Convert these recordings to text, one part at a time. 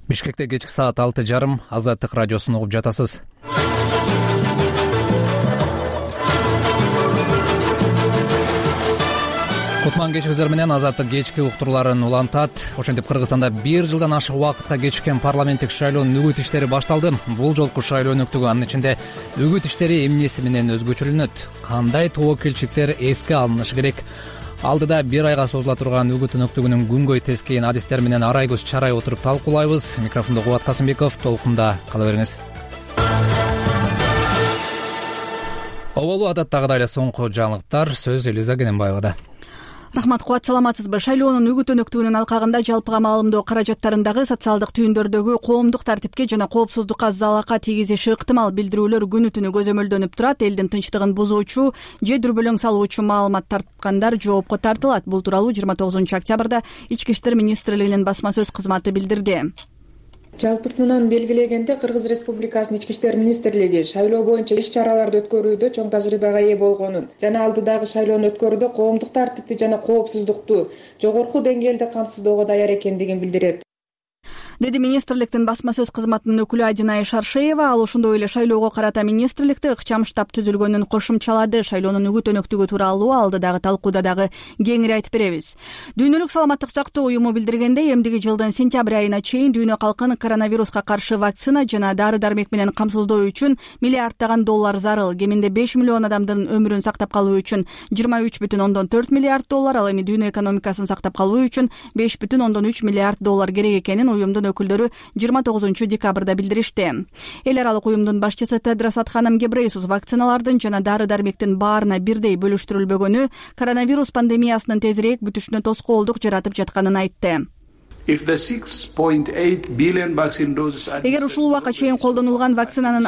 Бишкекте кечки саат 6:30 Азаттык радиосун угуп жатасыз. Кутман кечибиздер менен Азаттык кечки уктурларын улантат. Ошентип Кыргызстанда 1 жылдан ашык убакытка кечиккен парламенттик шайлоонун үгүт иштери башталды. Бул жолку шайлоо өнөктүгү анын ичинде үгүт иштери эмнеси менен өзгөчөлөнөт? Кандай тобокелчиликтер эске алынышы керек? Алдыда 1 айга созула турган үгүт өнөктүгүнүн күнгөй тескейин адистер менен арай көз чарай отуруп талкуулайбыз. Микрофондо Кубат Касымбеков, толкунда кала бериңиз. Оболу адаттагыдай эле соңку жаңылыктар сөз Элиза Кененбаевада. Рахмат, Кубат, саламатсызбы? Шайлоонун үгүт өнөктүгүнүн алкагында жалпыга маалымдоо каражаттарындагы социалдык түйүндөрдөгү коомдук тартипке жана коопсуздукка залака тийгизиши ыктымал билдирүүлөр күнү түнү көзөмөлдөнүп турат. Элдин тынчтыгын бузуучу же дүрбөлөң салуучу маалымат тарткандар жоопко тартылат. Бул тууралуу 29-октябрда Ички иштер министрлигинин басма сөз кызматы билдирди. Жалпысынан белгилегенде Кыргыз Республикасынын Ички иштер министрлиги шайлоо боюнча иш-чараларды өткөрүүдө чоң тажрыйбага ээ болгонун жана алдыдагы шайлоону өткөрүүдө коомдук тартипти жана коопсуздукту жогорку деңгээлде камсыздоого даяр экендигин билдирет, деди министрликтин басма сөз кызматынын өкүлү Адинай Шаршеева. Ал ошондой эле шайлоого карата министрликте ыкчам штаб түзүлгөнүн кошумчалады. Шайлоонун үгүт өнөктүгү тууралуу алдыдагы талкууда дагы кеңири айтып беребиз. Дүйнөлүк саламаттык сактоо уюму билдиргендей, эмдиги жылдын сентябрь айына чейин дүйнө калкын коронавируска каршы вакцина жана дары-дармек менен камсыздоо үчүн миллиарддаган доллар зарыл. Кеминде 5 миллион адамдын өмүрүн сактап калуу үчүн 23,4 миллиард доллар, ал эми дүйнө экономикасын сактап калуу үчүн 5,3 миллиард доллар керек экенин уюмдун өкүлдөрү 29-декабрда билдиришти. Эл аралык уюмдун башчысы Тедрос Адханом Гебрейсус вакциналардын жана дары-дармектин баарына бирдей бөлүштүрүлбөгөнү коронавирус пандемиясынын тезирээк бүтүшүнө тоскоолдук жаратып жатканын айтты. Эгер ушул убакка чейин колдонулган вакцинанын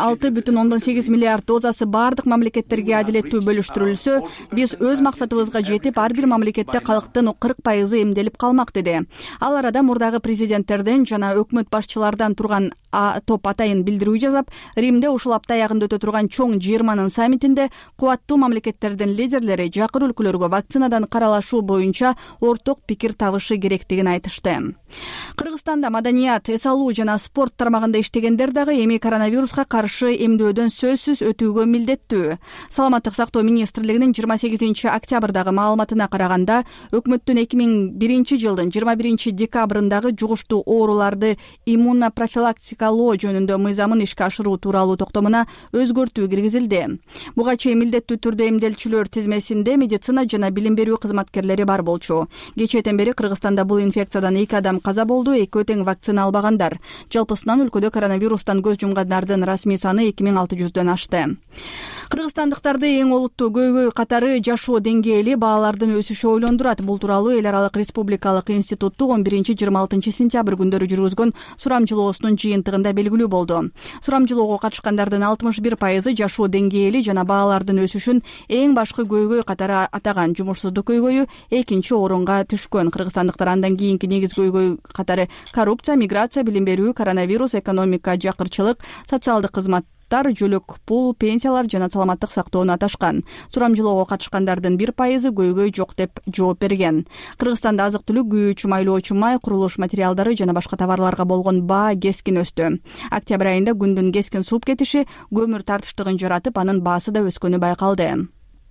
6,8 миллиард дозасы бардык мамлекеттерге адилеттүү бөлүштүрүлсө, биз өз максатыбызга жетип, ар бир мамлекетте калктын 40% эмделип калмак, деди. Ал арада мурдагы президенттердин жана өкмөт башчылардан турган топ атайын билдирүү жасап, Римде ушул апта аягында өтө турган чоң 20-нын саммитинде кубаттуу мамлекеттердин лидерлери жакыр өлкөлөргө вакцинадан каралашуу боюнча орток пикир табышы керектигин айтышты. Кыргызстанда маданият, эс алуу жана спорт тармагында иштегендер дагы эми коронавируска каршы эмдөөдөн сөзсүз өтүүгө милдеттүү. Саламаттык сактоо министрлигинин 28-октябрдагы маалыматына караганда, өкмөттүн 2001 жылдын 21 декабрындагы жугуштуу ооруларды иммунопрофилактикалоо жөнүндө мыйзамын ишке ашыруу тууралуу токтомуна өзгөртүү киргизилди. Буга чейин милдеттүү түрдө эмделчүлөр тизмесинде медицина жана билим берүү кызматкерлери бар болчу. Кечээден бери Кыргызстанда бул инфекциядан 2 адам каза болду, 2 тең вакцина албагандар. Жалпысынан өлкөдө коронавирустан көз жумгандардын расмий саны 2600дөн ашты. Кыргызстандыктарды эң олуттуу көйгөй катары жашоо деңгээли, баалардын өсүшү ойлондурат. Бул тууралуу Эл аралык республикалык институтту 11-26 сентябрь күндөрү жүргүзгөн сурамжылоосунун жыйынтыгында белгилүү болду. Сурамжылоого катышкандардын 61% жашоо деңгээли жана баалардын өсүшүн эң башкы көйгөй катары атаган. Жумушсуздук көйгөйү экинчи орунга түшкөн. Кыргызстандыктар андан кийинки негизги көйгөй катары коррупция, миграция, билим берүү, коронавирус, экономика, жакырчылык, социалдык кызматтар, жөлөк пул, пенсиялар жана саламаттык сактоону аташкан. Сурамжылоого катышкандардын 1% көйгөй жок деп жооп берген. Кыргызстанда азык-түлүк, күйүүчү, майлоочу май, курулуш материалдары жана башка товарларга болгон баа кескин өстү. Октябрь айында күндүн кескин сууп кетиши көмүр тартыштыгын жаратып, анын баасы да өскөнү байкалды.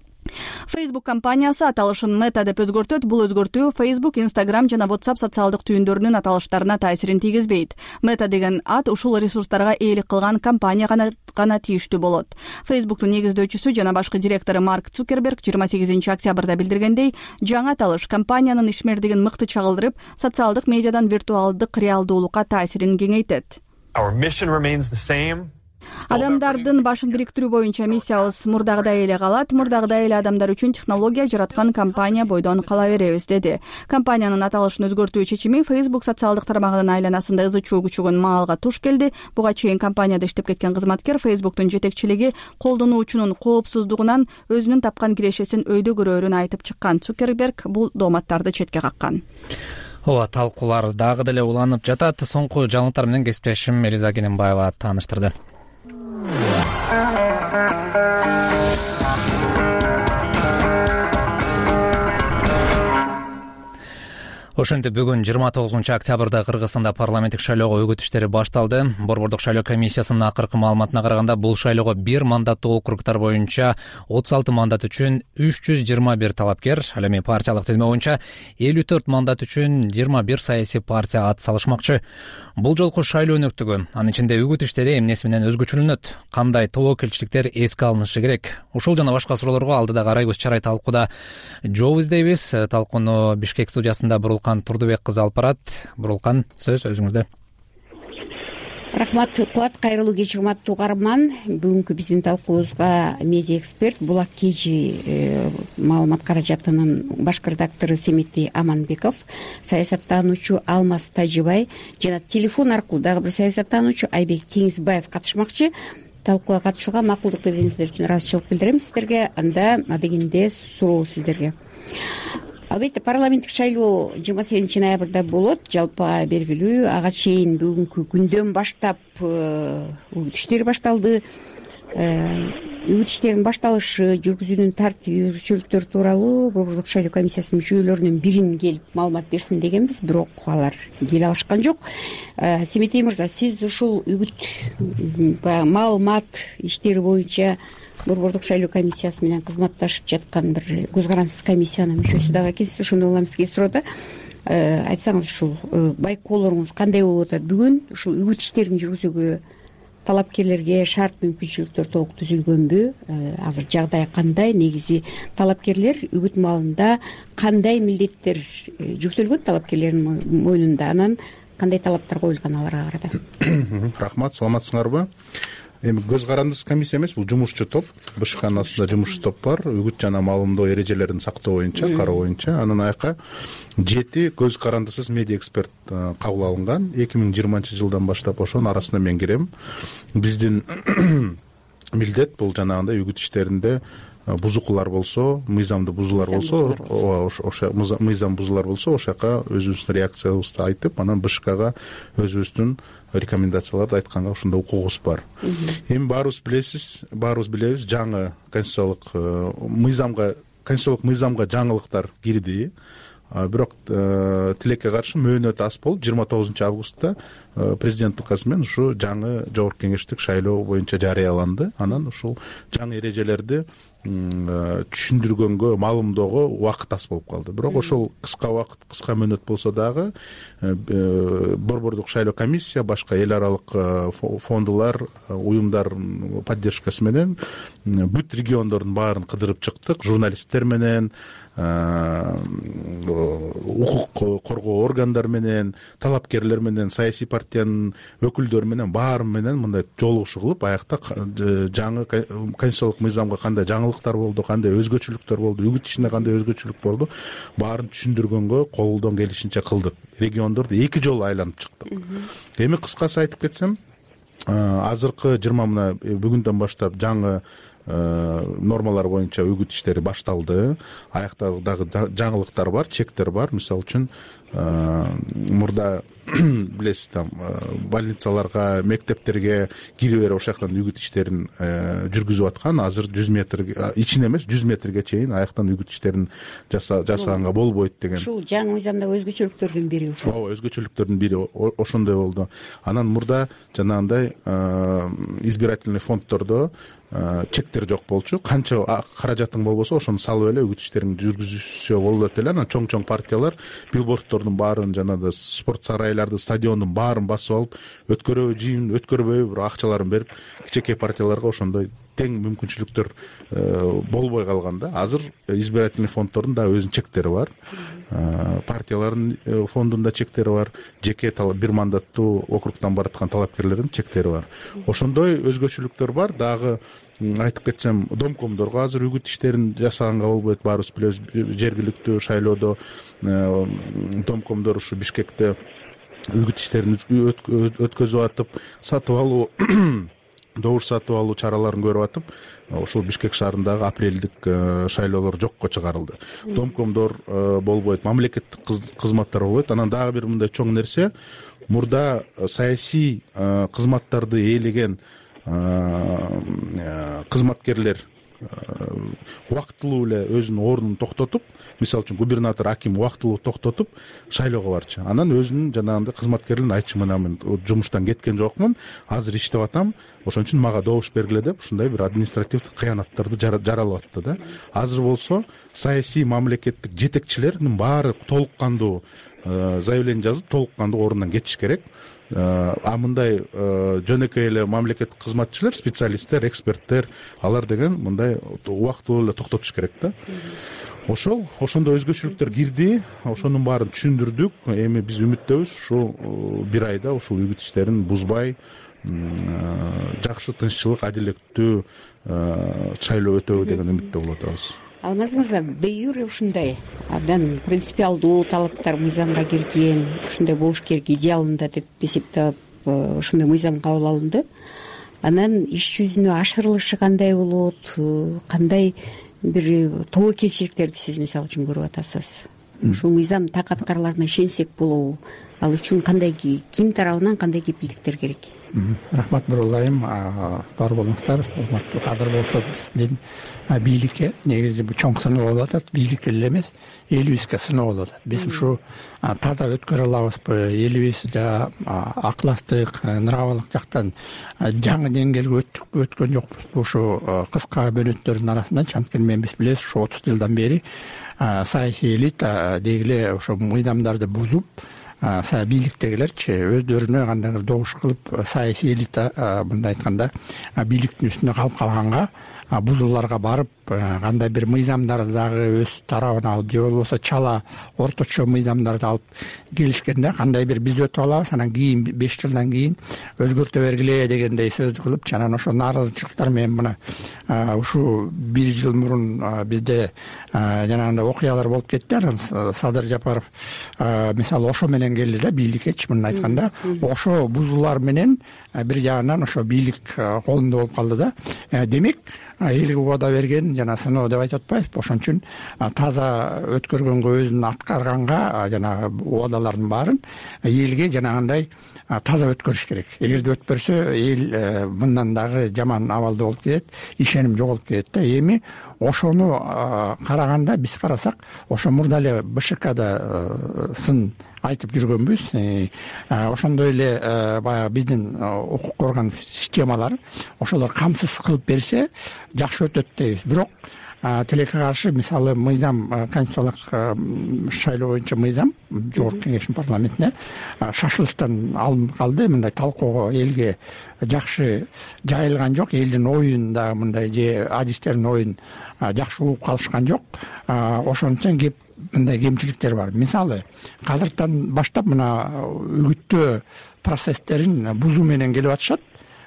Facebook компаниясы аталышын Meta деп өзгөртөт. Бул өзгөртүү Facebook, Instagram жана WhatsApp социалдык түйүндөрүнүн аталыштарына таасирин тийгизбейт. Meta деген ат ушул ресурстарга ээлик кылган компания гана тийиштүү болот. Facebooktун негиздөөчүсү жана башкы директору Марк Цукерберг 28-октябрда билдиргендей, жаңы аталыш компаниянын ишмердигин мыкты чагылдырып, социалдык медиадан виртуалдык реалдуулукка таасирин кеңейтет. Адамдардын башын бириктирүү боюнча миссиябыз мурдагыдай эле калат. Мурдагыдай эле адамдар үчүн технология жараткан компания бойдон кала беребиз, деди. Компаниянын аталышын өзгөртүү чечими Facebook социалдык тармагынын айланасында ызы чуу күчөгөн маалга туш келди. Буга чейин компанияда иштеп кеткен кызматкер Facebooktун жетекчилиги колдонуучунун коопсуздугунан өзүнүн тапкан кирешесин өйдө көрөөрүн айтып чыккан. Цукерберг бул дооматтарды четке каккан. Талкуулар дагы деле уланып жатат. Соңку жаңылыктар менен кесиптешим Элиза Кененбаева тааныштырды. Ошентип бүгүн 29-октябрда Кыргызстанда парламенттик шайлоого өгөт иштери башталды. Борбордук шайлоо комиссиясынын акыркы маалыматына караганда бул шайлоого 1 мандаттуу округтар боюнча 36 мандат үчүн 321 талапкер, ал эми партиялык тизме боюнча 54 мандат үчүн 21 саясий партия ат салышмакчы. Бул жолку шайлоо өнөктүгү, анын ичинде өгөт иштери эмнеси менен өзгөчөлөнөт, кандай тобокелчиликтер эске алынышы керек? Ушул жана башка суроолорго алдыда карайбыз. Чарай талкууда жооп издейбиз. Талкууну Бишкек студиясында Бурулкан Турдубек кызы алып барат. Бурулкан, сөз өзүңүздө. Рахмат Кубат, кайрылуу кеч урматтуу угарман. Бүгүнкү биздин талкуубузга медиа эксперт Булак Кежи маалымат каражатынын башкы редактору Семетий Аманбеков, саясаттануучу Алмаз Тажибай жана телефон аркылуу дагы бир саясаттануучу Айбек Теңизбаев катышмакчы. Талкууга катышууга макулдук бергениңиздер үчүн ыраазычылык билдирем сиздерге. Анда адегенде суроо сиздерге. Албетте парламенттик шайлоо 28 ноябрда болот. Жалпы белгилүү, ага чейин бүгүнкү күндөн баштап өгөт иштери башталды. Өгөт иштеринин башталышы, жүргүзүүнүн тартиби, өзгөчөлүктөр тууралуу Борбордук шайлоо комиссиясынын мүчөлөрүнүн бирин келип маалымат берсин дегенбиз, бирок алар келе алышкан жок. Семетей мырза, сиз ушул өгөт маалымат иштери боюнча Борбордук шайлоо комиссиясы менен кызматташып жаткан бир көз карансыз комиссиянын мүчөсү дагы экенсиз. Ошондой улам сизге суроода айтсаңыз, ушул байкоолоруңуз кандай болуп атат бүгүн? Ушул өгөт иштерин жүргүзүүгө талапкерлерге шарт мүмкүнчүлүктөр толук түзүлгөнбү? Азыр жагдай кандай? Негизи талапкерлер өгөт маалында кандай милдеттер жүктөлгөн талапкерлердин мойнунда? Анан кандай талаптар коюлган аларга карата? Рахмат, саламатсыңарбы? Эми көз карандысыз комиссия эмес, бул жумушчу топ. БШКнын астында жумушчу топ бар. Өгөт жана маалымдоо эрежелерин сактоо боюнча, кароо боюнча. Анын аяка 7 көз карандысыз медиа эксперт кабыл алынган. 2020-жылдан баштап ошонун арасына мен кирем. Биздин милдет бул жанагындай өгөт иштеринде бузукулар болсо, мыйзамды бузуулар болсо, ошо мыйзам бузуулар болсо, ошака өзүбүздүн реакциябызды айтып, анан БШКга өзүбүздүн рекомендацияларды айтканга ошондой укугубуз бар. Эми баарыбыз билебиз, жаңы конституциялык мыйзамга жаңылыктар кирди. Бирок тилекке каршы мөөнөт аз болуп 29 августта президент указы менен ушу жаңы жогорку кеңештик шайлоо боюнча жарыяланды. Анан ушул жаңы эрежелерди түшүндүргөнгө, маалымдоого убакыт аз болуп калды. Бирок ошол кыска убакыт, кыска мөөнөт болсо дагы Борбордук шайлоо комиссия, башка эл аралык фондулар, уюмдар поддержкасы менен бүт региондордун баарын кыдырып чыктык. Журналисттер менен, укук коргоо органдар менен, талапкерлер менен, саясий партиянын өкүлдөрү менен, баары менен мындай жолугушуу кылып, аякта жаңы конституциялык мыйзамга кандай жаңылыктар болду, кандай өзгөчөлүктөр болду, өгөт ишинде кандай өзгөчөлүк болду, баарын түшүндүргөнгө колдон келишинче кылдык. Региондорду 2 жолу айланып чыктык. Эми кыскасы айтып кетсем, азыркы 20 бүгүндөн баштап жаңы нормалар боюнча өгөт иштери башталды. Аякта дагы жаңылыктар бар, чектер бар. Мисалы үчүн мурда билесиз, там больницаларга, мектептерге кире берип ошол өгөт иштерин жүргүзүп аткан. Азыр 100 метр ичин эмес, 100 метрге чейин аяктан өгөт иштерин жасаганга болбойт деген. Ушул жаңы мыйзамдагы өзгөчөлүктөрдүн бири ушул. Ооба, өзгөчөлүктөрдүн бири ошондой болду. Анан мурда жанагындай избирательный фонддордо чектер жок болчу. Канча каражатың болбосо ошону салып эле өгөт иштерин жүргүзүшө болот эле. Анан чоң партиялар билбордтордун баарын, жанагы спорт сарайларды, стадиондун баарын басып алып, өткөрөбү, жыйын өткөрбөйбү, бирок акчаларын берип, кичинекей партияларга ошондой тең мүмкүнчүлүктөр болбой калган да. Азыр избирательный фонддордун да өзүнүн чектери бар. Партиялардын фондунда чектери бар. Жеке бир мандаттуу округтан бараткан талапкерлердин чектери бар. Ошондой өзгөчөлүктөр бар. Дагы айтып кетсем, домкомдорго азыр өгөт иштерин жасаганга болбойт. Баарыбыз билебиз, жергиликтүү шайлоодо домкомдор ушу Бишкекте өгөт иштерин өткөзүп атып, сатып алуу добуш сатып алуу чараларын көрүп атып, ошол Бишкек шаарындагы апрелдик шайлоолор жокко чыгарылды. Домкомдор болбойт, мамлекеттик кызматтар болбойт. Анан дагы бир мындай чоң нерсе, мурда саясий кызматтарды ээлеген кызматкерлер убактылуу эле өзүнүн ордун токтотуп, мисалы үчүн губернатор, аким убактылуу токтотуп шайлоого барчу. Анан өзүнүн жанагындай кызматкерлерин айтчу, мына мен жумуштан кеткен жокмун, азыр иштеп атам, ошон үчүн мага добуш бергиле деп ушундай бир административдик кыянаттарды жаралап атты да. Азыр болсо саясий мамлекеттик жетекчилердин баары толук кандуу заявление жазып, толук кандуу ордунан кетиш керек. Мындай жөнөкөй эле мамлекеттик кызматчылар, специалисттер, эксперттер, алар деген мындай убактылуу эле токтотуш керек да. Ошондо өзгөчөлүктөр кирди, ошонун баарын түшүндүрдүк. Эми биз үмүттөбүз ушул бир айда ушул үгүт иштерин бузбай, жакшы, тынччылык, адилеттүү шайлоо өтөбү деген үмүттө болуп атабыз. Алмаз мырза, де юре ушундай абдан принципиалдуу талаптар мыйзамга кирген, ушундай болуш керек идеалында деп эсептеп ушундай мыйзам кабыл алынды. Анан иш жүзүнө ашырылышы кандай болот, кандай бир тобокелчиликтерди сиз мисалы үчүн көрүп атасыз? Ушул мыйзам так аткарыларына ишенсек болобу? Ал үчүн кандай ким тарабынан кандай кепилдиктер керек? Рахмат Бурулайым, бар болуңуздар. Урматтуу кадыр болсо биздин бийликке негизи бул чоң сыноо болуп атат, бийликке эле эмес, элибизге сыноо болуп атат. Биз ушу таза өткөрө алабызбы, элибиз аклаштык, нравалык жактан жаңы деңгээлге өткөн жокпузбу? Ушу кыска мөөнөттөрдүн арасында анткени биз билебиз, ушу 30 жылдан бери саясий элита дегиле ошо мыйзамдарды бузуп, бийликтегилерчи өздөрүнө кандайдыр добуш кылып, саясий элита мындай айтканда бийликтин үстүнө калып калганга, бузууларга барып, кандай бир мыйзамдарды дагы өз тарабына алып, же болбосо чала орточо мыйзамдарды алып келишкенде, кандай бир биз өтүп алабыз, анан кийин 5 жылдан кийин өзгөртө бергиле дегендей сөздү кылып, анан ошо нааразычылыктар менен мына ушу 1 жыл мурун бизде жанагындай окуялар болуп кетти. Анан Садыр Жапаров мисалы ошо менен келди да бийликкечи, мындай айтканда, ошо бузуулар менен бир жагынан ошо бийлик колунда болуп калды да. Демек, элге убада берген жана сыноо деп айтып атпайбызбы? Ошон үчүн таза өткөргөнгө, өзүн аткарганга жанагы убадалардын баарын элге жанагындай таза өткөрүш керек. Эгерде өтпөрсө, эл мындан дагы жаман абалда болуп кетет, ишеним жоголуп кетет да. Эми ошону караганда, биз карасак, ошо мурда эле БШКда сын айтып жүргөнбүз. Ошондой эле баягы биздин укук коргон системалары ошолор камсыз кылып берсе жакшы өтөт дейбиз. Бирок тилекке каршы, мисалы мыйзам, конституциялык шайлоо боюнча мыйзам Жогорку Кеңештин парламентине шашылыштан алынып калды. Мындай талкуого элге жакшы жайылган жок, элдин оюн дагы мындай же адистердин оюн жакшы угуп калышкан жок. Ошон үчүн мындай кемчиликтер бар. Мисалы, кадыртан баштап мына үгүттөө процесстерин бузуу менен келип атышат.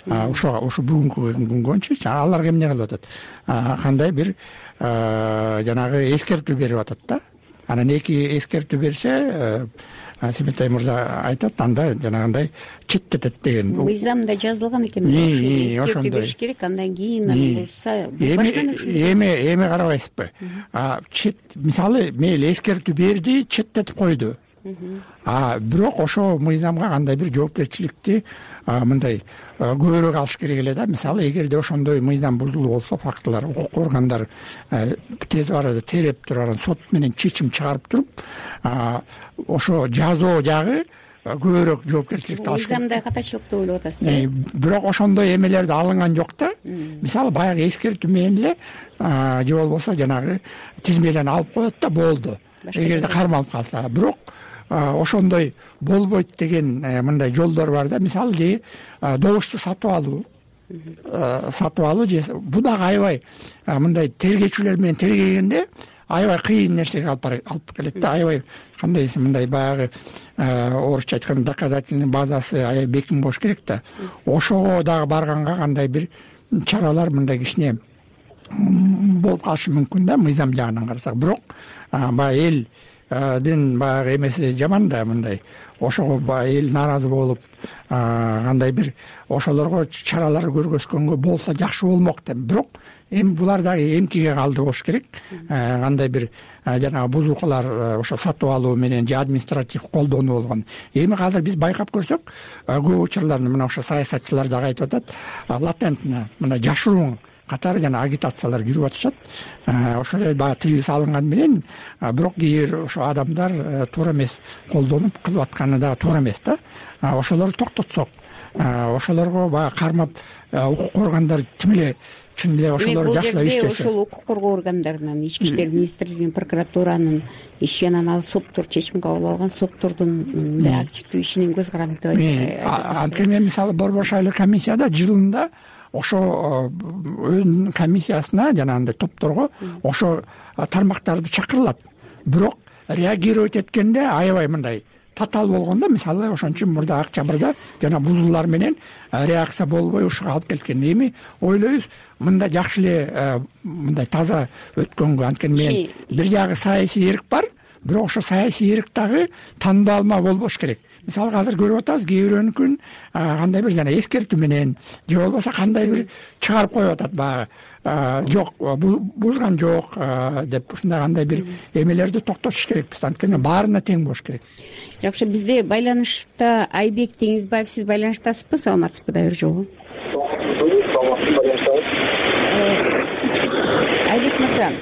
Ушу бүгүнкү күнгөнчү аларга эмне кылып атат? Кандай бир жанагы эскертүү берип атат да. Анан эки эскертүү берсе, Сементай мырза айтат, анда жанагындай четтетет деген. Мыйзамда жазылган экен. Эскертүү бериш керек, андан кийин болса эми карабайсызбы? Мисалы, мейли эскертүү берди, четтетип койду. Бирок ошо мыйзамга кандай бир жоопкерчиликти мындай көбүрөөк алыш керек эле да. Мисалы, эгерде ошондой мыйзам бузулуу болсо, фактылар, укук органдар тез арада тереп туруп, сот менен чечим чыгарып туруп, ошо жазоо жагы көбүрөөк жоопкерчиликти алыш керек. Мыйзамда катачылык деп ойлоп атасыз. Бирок ошондой эмелерди алынган жок да. Мисалы, баягы эскертүү менен эле же болбосо жанагы тизмеден алып коет да, болду. Эгерде кармалып калса. Бирок ошондой болбойт деген мындай жолдор бар да. Мисалы, добушту сатып алуу же бу дагы аябай мындай тергөөчүлөр менен тергегенде аябай кыйын нерсеге алып келет да. Аябай кандай мындай баягы орусча айтканда доказательный базасы аябай бекем болуш керек да. Ошого дагы барганга кандай бир чаралар мындай кичине болуп калышы мүмкүн да, мыйзам жагынан карасак. Бирок баягы элдин баягы эмеси жаман да, мындай ошого эл нааразы болуп, кандай бир ошолорго чаралар көргөзгөнгө болсо жакшы болмок деп. Бирок эми булар дагы эмкиге калды болуш керек. Кандай бир жанагы бузуукалар ошо сатып алуу менен же административ колдонуу болгон. Эми азыр биз байкап көрсөк, көп учурларда мына ошо саясатчылар дагы айтып атат, латентно мына жашыруун катары жана агитациялар жүрүп атышат. Ошол эле баягы тыюу салынган менен бирок кээ бир ошо адамдар туура эмес колдонуп кылып атканы дагы туура эмес да. Ошолорду токтотсок, ошолорго баягы кармап укук органдары чын эле ошолор жакшылап иштесе. Ошол укук коргоо органдарынын, ички иштер министрлигинин, прокуратуранын иши, анан ал соттор чечим кабыл алган соттордун да активдүү ишинин көз каранды деп айтат. Анткени мисалы Борбор шайлоо комиссияда жылында ошо өзүнүн комиссиясына жанагындай топторго ошо тармактарды чакырылат. Бирок реагировать эткенде аябай мындай татаал болгондо, мисалы ошон үчүн мурда октябрда жана бузуулар менен реакция болбой ушуга алып келген. Эми ойлойбуз мындай жакшы эле мындай таза өткөнгө. Анткени мен бир жагы саясий эрк бар, бирок ошо саясий эрк дагы тандалма болбош керек. Мисалы азыр көрүп атабыз, кээ бирөөнүкүн кандай бир жана эскертүү менен же болбосо кандай бир чыгарып коюп атат, баягы жок, бузган жок деп ушундай кандай бир эмелерди токтотуш керекпиз. Анткени баарына тең болуш керек. Жакшы, бизде байланышта Айбек Теңизбаев, сиз байланыштасызбы? Саламатсызбы да бир жолу? Айбек мырза,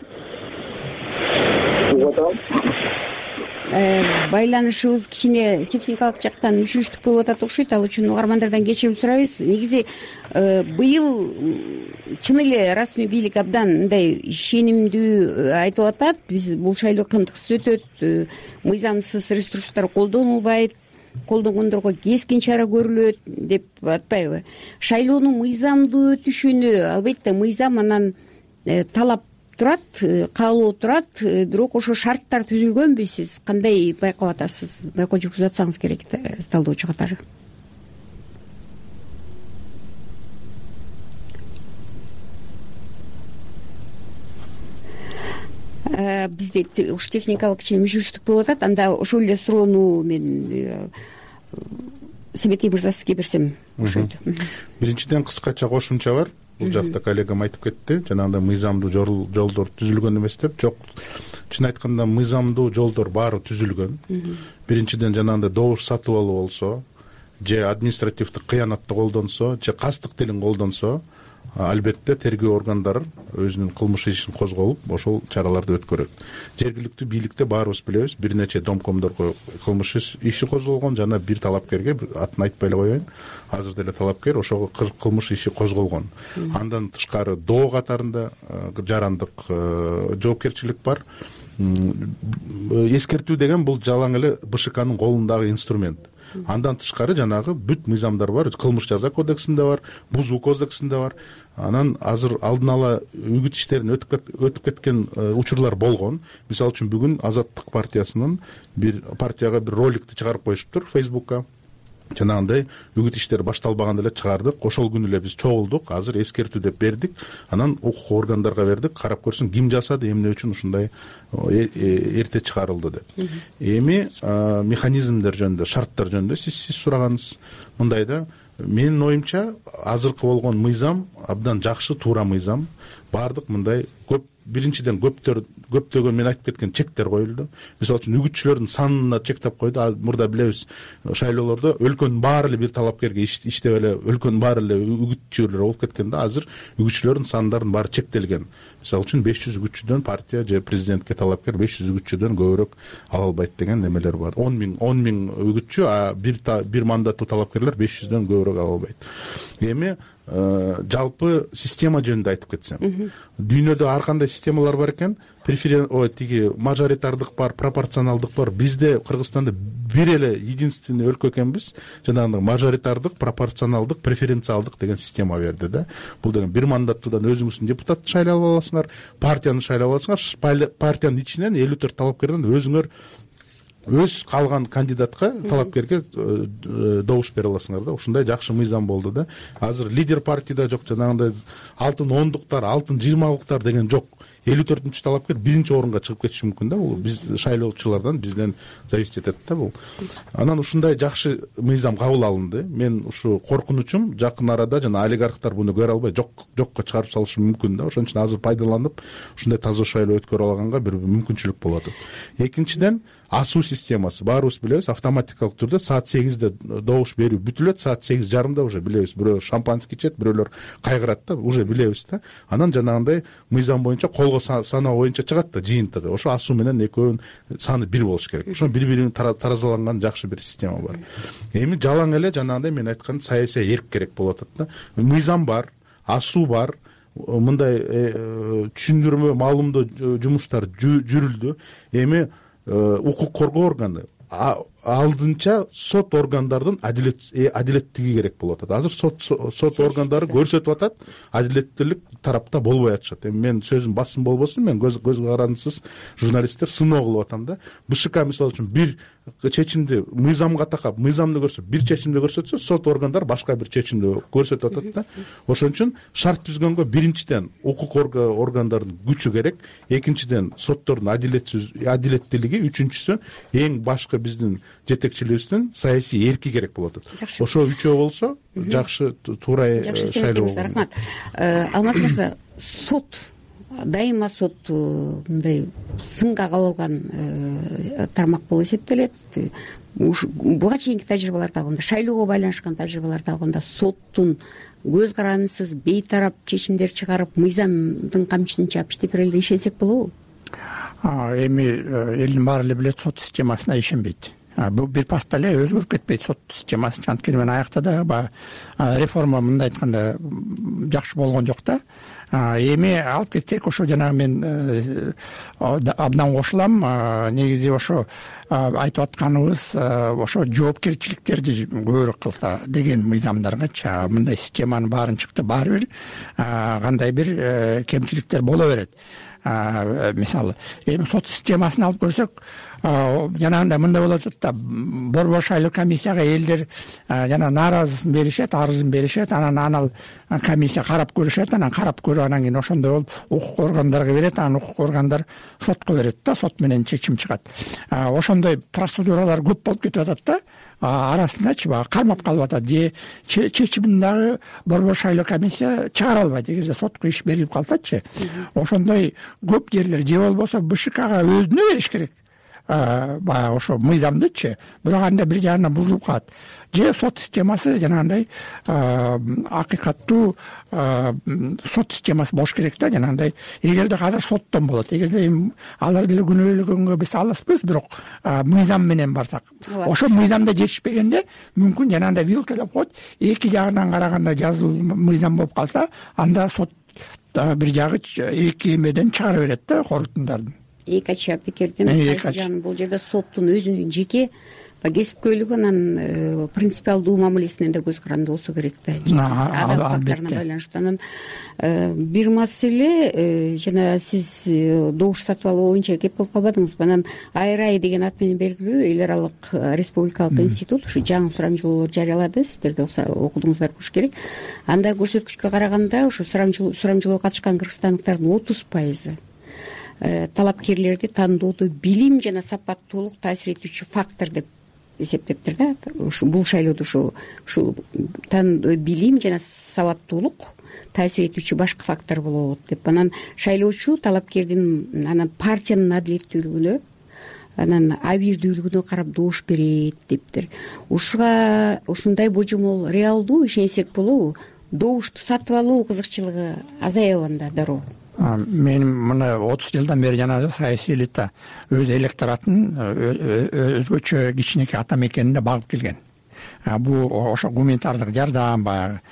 байланышыбыз кичине техникалык жактан мүшүнчтүк болуп атат окшойт. Ал үчүн угармандардан кечирим сурайбыз. Негизи быйыл чын эле расмий бийлик абдан мындай ишенимдүү айтып атат. Биз бул шайлоо кантыксыз өтөт, мыйзамсыз ресурстар колдонулбайт, колдонгондорго кескин чара көрүлөт деп атпайбы? Шайлоонун мыйзамдуу өтүшүнө албетте мыйзам анан талап турат, каалоо турат, бирок ошо шарттар түзүлгөнбү? Сиз кандай байкап атасыз? Байкоо жүргүзүп атсаңыз керек талдоочу катары. Бизде уш техникалык кичине мүшүнчтүк болуп атат. Анда ошол эле суроону мен Себекей мырза сизге берсем окшойт. Биринчиден кыскача кошумча бар. Бул жакта коллегам айтып кетти, жанагындай мыйзамдуу жолдор түзүлгөн эмес деп. Жок, чын айтканда мыйзамдуу жолдор баары түзүлгөн. Биринчиден жанагындай добуш сатып алуу болсо, же административдик кыянатты колдонсо, же кастык тилин колдонсо, албетте тергөө органдары өзүнүн кылмыш ишин козголуп, ошол чараларды өткөрөт. Жергиликтүү бийликте баарыбыз билебиз, бир нече домкомдорго кылмыш иши козголгон, жана бир талапкерге, атын айтпай эле коеюн, азыр деле талапкер ошого кылмыш иши козголгон. Андан тышкары доо катарында жарандык жоопкерчилик бар. Эскертүү деген бул жалаң эле БШКнын колундагы инструмент. Андан тышкары жанагы бүт мыйзамдар бар, кылмыш жаза кодексинде бар, бузуу кодексинде бар. Анан азыр алдын ала үгүт иштерин өтүп кеткен учурлар болгон. Мисалы үчүн бүгүн Азаттык партиясынын бир партияга бир роликти чыгарып коюшуптур Facebook'ка. Жанагындай үгүт иштери башталбаганда эле чыгардык. Ошол күнү эле биз чогулдук, азыр эскертүү деп бердик. Анан укук органдарга бердик, карап көрсүн ким жасады, эмне үчүн ушундай эрте чыгарылды деп. Эми механизмдер жөнүндө, шарттар жөнүндө сиз сураганыңыз мындай да, менин оюмча азыркы болгон мыйзам абдан жакшы, туура мыйзам. Бардык мындай биринчиден көптөгөн мен айтып кеткен чектер коюлду. Мисалы үчүн үгүтчүлөрдүн санына чектеп койду. Мурда билебиз, шайлоолордо өлкөнүн баары эле бир талапкерге иштеп эле өлкөнүн баары эле үгүтчүлөр болуп кеткенде, азыр үгүтчүлөрдүн сандарын баары чектелген. Мисалы үчүн 500 үгүтчүдөн партия же президентке талапкер 500 үгүтчүдөн көбүрөөк ала албайт деген немелер бар. 10 миң үгүтчү, бир мандаттуу талапкерлер 500дөн көбүрөөк ала албайт. Эми жалпы система жөнүндө айтып кетсем, дүйнөдө ар кандай системалар бар экен. Мажоритардык бар, пропорционалдык бар. Бизде Кыргызстанда бир эле единственный өлкө экенбиз. Жанагындай мажоритардык, пропорционалдык, преференциалдык деген система берди да. Бул деген бир мандаттуудан өзүңүздүн депутатты шайлап аласыңар, партияны шайлап аласыңар, партиянын ичинен 54 талапкерден өзүңөр өз калган кандидатка, талапкерге добуш бере аласыңар да. Ушундай жакшы мыйзам болду да. Азыр лидер партияда жок, жанагындай алтын 10-дуктар, алтын 20-лыктар деген жок. 54-чү талапкер биринчи орунга чыгып кетиши мүмкүн да. Бул биз шайлоочулардан, бизден зависит этет да бул. Анан ушундай жакшы мыйзам кабыл алынды. Мен ушу коркунучум жакын арада жана олигархтар буну көрө албай жокко чыгарып салышы мүмкүн да. Ошон үчүн азыр пайдаланып ушундай таза шайлоо өткөрө алганга бир мүмкүнчүлүк болот. Экинчиден, асуу системасы баарыбыз билебиз, автоматикалык түрдө саат 8-де добуш берүү бүтүлөт, саат 8:30 уже билебиз, бирөө шампанский ичет, бирөөлөр кайгырат да, уже билебиз да. Анан жанагындай мыйзам боюнча колго саноо боюнча чыгат да жыйынтыгы. Ошо асуу менен экөөнүн саны бир болуш керек. Ошо бири-бирин таразаланган жакшы бир система бар. Эми жалаң эле жанагындай мен айткан саясий эрк керек болуп атат да. Мыйзам бар, асуу бар, мындай түшүндүрмө, маалымдоо жумуштар жүрүлдү. Эми укук коргоо органы алдынча сот органдардын адилеттиги керек болуп атат. Азыр сот органдары көрсөтүп атат, адилеттүүлүк тарапта болбой атышат. Эми мен сөзүм басым болбосун, мен көз карандысыз журналисттер сыноо кылып атам да. БШК мисалы үчүн бир чечимди мыйзамга такап, мыйзамды көрсөтүп, бир чечимди көрсөтсө, сот органдар башка бир чечимди көрсөтүп атат да. Ошон үчүн шарт түзгөнгө биринчиден укук органдардын күчү керек, экинчиден соттордун адилеттүүлүгү, үчүнчүсү эң башкы биздин жетекчилигибиздин саясий эрки керек болуп атат. Ошо үчөө болсо жакшы, туура шайлоо болот. Рахмат. Алмаз мырза, сот дайыма сот мындай сынга кабылган тармак болуп эсептелет. Буга чейинки тажрыйбаларды алганда, шайлоого байланышкан тажрыйбаларды алганда, соттун көз карандысыз бейтарап чечимдер чыгарып, мыйзамдын камчысын чаап иштеп берели деп ишенсек болобу? Эми элдин баары эле билет, сот системасына ишенбейт. Бул бир паста эле өзгөрүп кетпейт сот системасы. Анткени мен аякта да реформа мындай айтканда жакшы болгон жок да. Эми алып кетсек, ошо жанагы мен абдан кошулам. Негизи ошо айтып атканыбыз, ошо жоопкерчиликтерди көбүрөөк кылса деген мыйзамдаргачы. Мындай системанын баарын чыкты, баары бир кандай бир кемчиликтер боло берет. Мисалы, эми сот системасын алып көрсөк, жанагындай мындай болот да, борбор шайлоо комиссияга элдер жана нааразысын беришет, арызын беришет, анан комиссия карап көрүшөт, анан карап көрүп, анан кийин ошондой болуп укук органдарга берет, анан укук органдар сотко берет да, сот менен чечим чыгат. Ошондой процедуралар көп болуп кетип атат да. Арасындачы кармап калып атат, же чечимин дагы борбор шайлоо комиссия чыгара албайт, эгерде сотко иш берилип калсачы. Ошондой көп жерлер, же болбосо БШКга өзүнө бериш керек. Баягы ошо мыйзамдычы, бирок анда бир жагынан бузулуп калат. Же сот системасы жанагындай акыйкаттуу сот системасы болуш керек да, жанагындай. Эгерде азыр соттон болот, эгерде алар деле күнөөлөгөнгө биз алыспыз, бирок мыйзам менен барсак, ошо мыйзамда жетишпегенде мүмкүн жанагындай вилка деп коет, эки жагынан караганда жазылуу мыйзам болуп калса, анда сот бир жагы эки эмеден чыгара берет да, корутундардын. Эки ача пикирдин кайсы жагын, бул жерде соттун өзүнүн жеке кесипкөйлүгү, анан принципиалдуу мамилесинен да көз каранды болсо керек да, адам факторуна байланыштуу. Анан бир маселе, жана сиз добуш сатып алуу боюнча кеп кылып калбадыңыз. Анан АРАИ деген ат менен белгилүү эл аралык республикалык институт ушу жаңы сурамжылоолор жарыялады, сиздер да окудуңуздар болуш керек. Анда көрсөткүчкө караганда, ушу сурамжылоого катышкан кыргызстандыктардын 30% талапкерлерди тандоодо билим жана сапаттуулук таасир этүүчү фактор деп эсептептир да. Бул шайлоодо ушу билим жана сабаттуулук таасир этүүчү башкы фактор болот деп. Анан шайлоочу талапкердин анан партиянын адилеттүүлүгүнө, анан абийирдүүлүгүнө карап добуш берет дептир. Ушундай божомол реалдуу, ишенсек болобу? Добушту сатып алуу кызыкчылыгы азаябы анда дароо? Мен мына 30 жылдан бери жанагы саясий элита өз электоратын өзгөчө кичинекей ата мекенине багып келген. Бул ошо гуманитардык жардам, баягы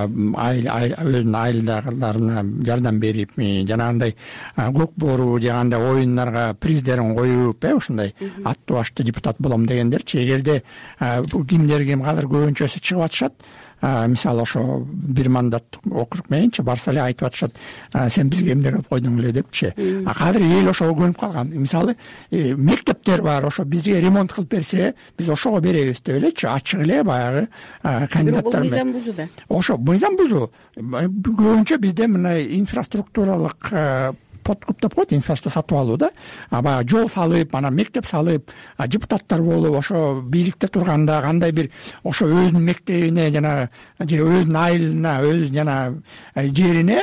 өзүнүн айылдагыларына жардам берип, жанагындай көк боору жагандай оюндарга приздерин коюп, ушундай аттуу башты депутат болом дегендерчи. Эгерде кимдер ким азыр көбүнчөсү чыгып атышат, мисалы ошо бир мандаттык округ мененчи барса эле айтып атышат, сен бизге эмне кылып койдуң эле депчи. Азыр эл ошого көнүп калган. Мисалы мектептер бар, ошо бизге ремонт кылып берсе, биз ошого беребиз деп элечи, ачык эле баягы кандидаттар. Бул мыйзам бузуу да. Ошо мыйзам бузуу. Көбүнчө бизде мына инфраструктуралык подкуп деп коет, инфраструктура сатып алуу да. Баягы жол салып, анан мектеп салып, депутаттар болуп, ошо бийликте турганда кандай бир ошо өзүнүн мектебине жана же өзүнүн айылына, өз жана жерине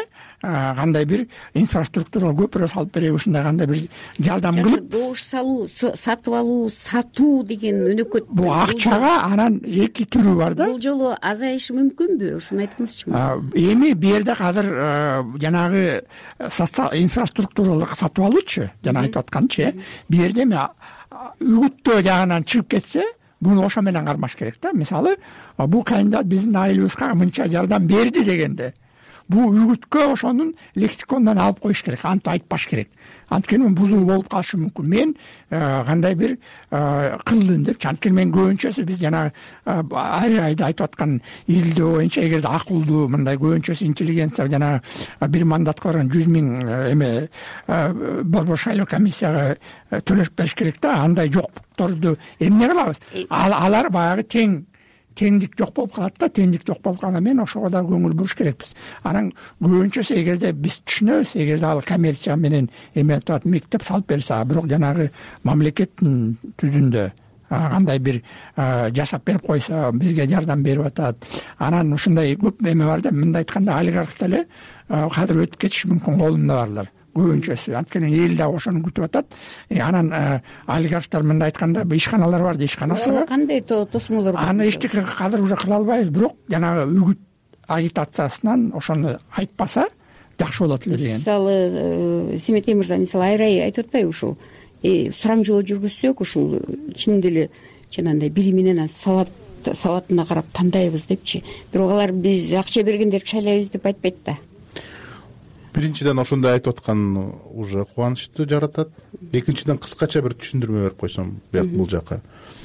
кандай бир инфраструктура көпүрө салып береби, ушундай кандай бир жардам кылып. добуш салуу, сатып алуу, сатуу деген өнөкөт. Бул акчага анан эки түрү бар да. Бул жолу азайышы мүмкүнбү? Ушуну айткыңызчы. Эми бу жерде азыр жанагы инфраструктуралык сатып алуучу, жана айтып атканчы, бу жерде эми үгүттөө жагынан чыгып кетсе, буну ошо менен кармаш керек да. Мисалы, бул кандидат биздин айылыбызга мынча жардам берди дегенде, бул үгүткө ошонун лексиконунан алып коюш керек, антип айтпаш керек. Анткени бузуу болуп калышы мүмкүн. Мен кандай бир кылдым депчи. Анткени мен көбүнчөсү биз жана ар айда айтып аткан изилдөө боюнча, эгерде акылдуу мындай көбүнчөсү интеллигенция жана бир мандатка барган 100.000 эме борбор шайлоо комиссияга төлөп бериш керек да. Андай жокторду эмне кылабыз? Алар баягы теңдик жок болуп калат да. Теңдик жок болуп калганда мен ошого да көңүл буруш керекпиз. Анан көбүнчөсү эгерде биз түшүнөбүз, эгерде ал коммерция менен эме турат мектеп салып берсе, бирок жанагы мамлекеттин түзүндө кандай бир жашап берип койсо, бизге жардам берип атат. Анан ушундай көп эме бар да. Мындай айтканда олигарх деле кадыр өтүп кетиш мүмкүн, колунда барлар көбүнчөсү. Анткени эл да ошону күтүп атат. Анан олигархтар мындай айтканда ишканалар бар да, ишканасы кандай тосмолор бар? Аны эчтеке кадыр уже кыла албайбыз, бирок жанагы үгүт агитациясынан ошону айтпаса жакшы болот эле деген. Мисалы, Семетей мырза, мисалы айрай айтып атпайбы ушул сурам жолу жүргүзсөк, ушул чынында эле жанагындай билиминен сабатына карап тандайбыз депчи. Бирок алар биз акча бергендерди шайлайбыз деп айтпайт да. Биринчиден ошондой айтып аткан уже кубанычты жаратат. Экинчиден кыскача бир түшүндүрмө берип койсом бул жака.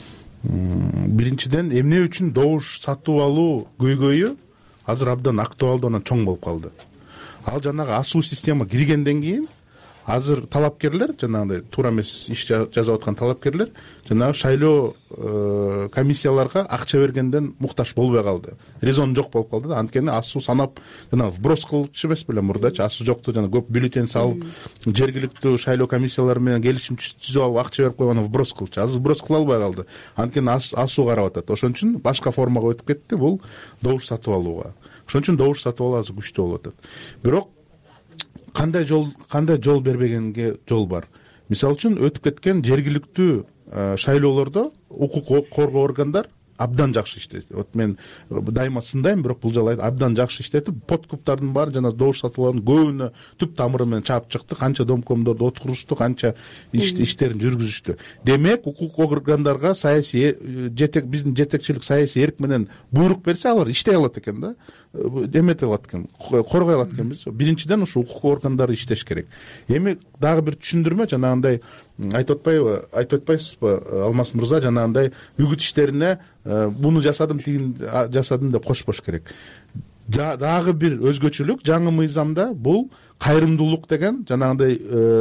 Биринчиден эмне үчүн добуш сатып алуу көйгөйү азыр абдан актуалдуу, анан чоң болуп калды. Ал жанагы асуу система киргенден кийин азыр талапкерлер, жанагындай туура эмес иш жазып аткан талапкерлер жанагы шайлоо комиссияларга акча бергенден муктаж болбой калды. Резон жок болуп калды да. Анткени асуу санап жана вброс кылчу эмес беле мурдачы, асуу жокту жана көп бюллетень салып, жергиликтүү шайлоо комиссиялары менен келишим түзүп алып акча берип коюп анан вброс кылчу. Азыр вброс кыла албай калды. Анткени асуу карап атат. Ошон үчүн башка формага өтүп кетти бул добуш сатып алууга. Ошон үчүн добуш сатып алуу азыр күчтүү болуп атат. Бирок кандай жол бербегенге жол бар. Мисалы үчүн өтүп кеткен жергиликтүү шайлоолордо укук коргоо органдар абдан жакшы иштейт. Вот мен дайыма сындайм, бирок бул жолу абдан жакшы иштетип, подкуптардын баары жана добуш сатуулардын көбүнө түп тамыры менен чаап чыкты. Канча домкомдорду отурушту, канча иштерин жүргүзүштү. Демек, укук органдарга саясий биздин жетекчилик саясий эрк менен буйрук берсе, алар иштей алат экен да. Эмете алат экен, коргой алат экенбиз. Биринчиден ушу укук органдары иштеш керек. Эми дагы бир түшүндүрмө, жанагындай айтып атпайсызбы, Алмаз мырза, жанагындай үгүт иштерине буну жасадым, тигин жасадым деп кошпош керек. Дагы бир өзгөчөлүк жаңы мыйзамда бул кайрымдуулук деген жанагындай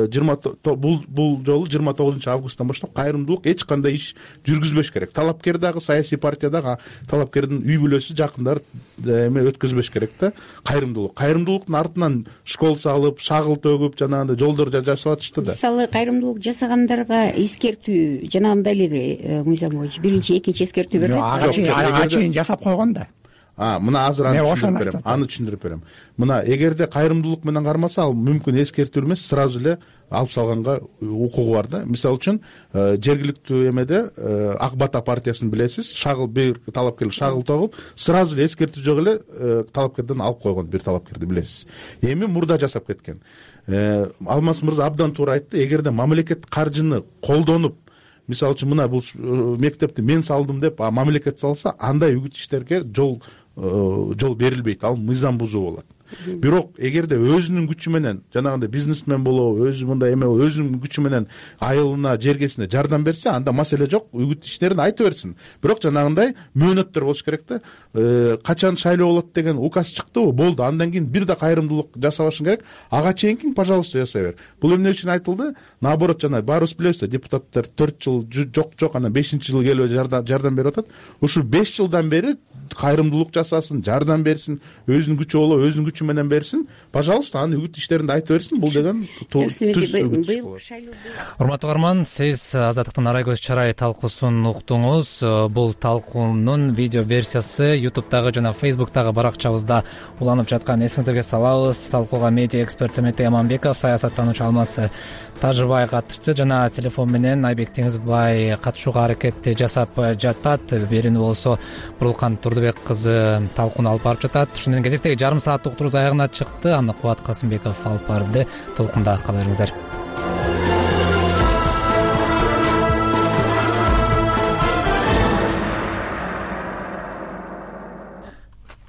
бул жолу 29 августтан баштап кайрымдуулук эч кандай иш жүргүзбөш керек. Талапкер дагы, саясий партия дагы талапкердин үй бүлөсү, жакындары эме өткөзбөш керек да. Кайрымдуулуктун артынан школ салып, шагыл төгүп, жанагындай жолдор жасап атышты да. Мисалы, кайрымдуулук жасагандарга эскертүү жанагындай эле мыйзам боюнча биринчи, экинчи эскертүү берилет. Ага чейин жасап койгон да. Мына азыр аны түшүндүрүп берем. Мына эгерде кайрымдуулук менен кармаса, ал мүмкүн эскертүү эмес, сразу эле алып салганга укугу бар да. Мисалы үчүн жергиликтүү эмеде Ак Бата партиясын билесиз, шагыл бир талапкер шагыл тогуп, сразу эле эскертүү жок эле талапкерден алып койгон бир талапкерди билесиз. Эми мурда жасап кеткен. Алмаз мырза абдан туура айтты. Эгерде мамлекет каржыны колдонуп, мисалы үчүн мына бул мектепти мен салдым деп мамлекет салса, андай үгүт иштерге жол берилбейт. Ал мыйзам бузуу болот. Бирок эгерде өзүнүн күчү менен, жанагындай бизнесмен болобу, өзү мындай эме өзүнүн күчү менен айылына, жергесине жардам берсе, анда маселе жок, үгүт иштерин айта берсин. Бирок жанагындай мөөнөттөр болуш керек да. Качан шайлоо болот деген указ чыктыбы, болду. Андан кийин бир да кайрымдуулук жасабашың керек. Ага чейинки, пожалуйста, жасай бер. Бул эмне үчүн айтылды? Наоборот, жана баарыбыз билебиз да, депутаттар 4 жыл жок, анан 5-жыл келип жардам берип атат. Ушу 5 жылдан бери кайрымдуулук жасасын, жардам берсин, өзүнүн күчү болобу, өзүнүн күчү үгүтчү менен берсин, пожалуйста, анын үгүт иштеринде айтып берсин. Бул деген түз үгүт иш болот. Урматтуу угарман, сиз Азаттыктын Арай көз чарай талкуусун уктуңуз. Бул талкуунун видео версиясы YouTube'дагы жана Facebook'тагы баракчабызда уланып жаткан. Эсиңиздерге салабыз, талкууга медиа эксперт Самет Аманбеков, саясаттануучу Алмаз Тажыбай катышты жана телефон менен Айбек Теңизбай катышууга аракет жасап жатат. Берини болсо Бурулкан Турдубек кызы талкууну алып барып жатат. Ушуну менен кезектеги жарым сааттык уктурубуз аягына чыкты. Аны Кубат Касымбеков алып барды. Толкунда кала бериңиздер.